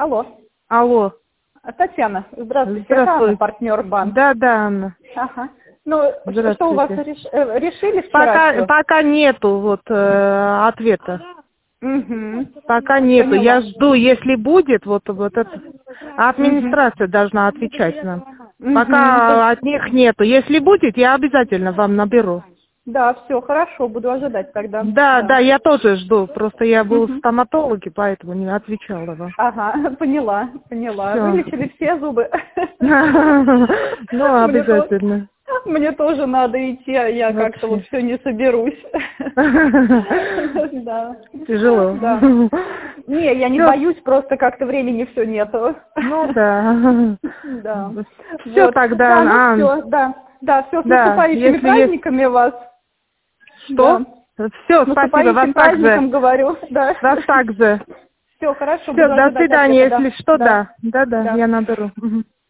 Алло. Алло. Татьяна, здравствуйте. Это Здравствуй. Анна, партнер банка. Да, Анна. Ага. Ну, что у вас решили вчера? Пока нету ответа. Угу. Пока нету. Поняла. Я жду, если будет, вот это. Администрация должна отвечать нам. Пока от них нету. Если будет, я обязательно вам наберу. Да, все, хорошо, буду ожидать тогда. Да, я тоже жду. Просто я был в стоматологе, поэтому не отвечала вам. Ага, поняла. Всё. Вылечили все зубы? Ну, обязательно. Мне тоже надо идти, а я как-то вот все не соберусь. Да. Тяжело. Да. Не, я не боюсь, просто как-то времени все нету. Ну да. Да. Все тогда, да, ну, все, да, все, с наступающими праздниками вас. Что? Да. Все, С спасибо, наступающим вас праздником также. говорю. Да. Вас также. Все, хорошо. Все, до свидания, если что, да. Да. Я наберу. Мгм.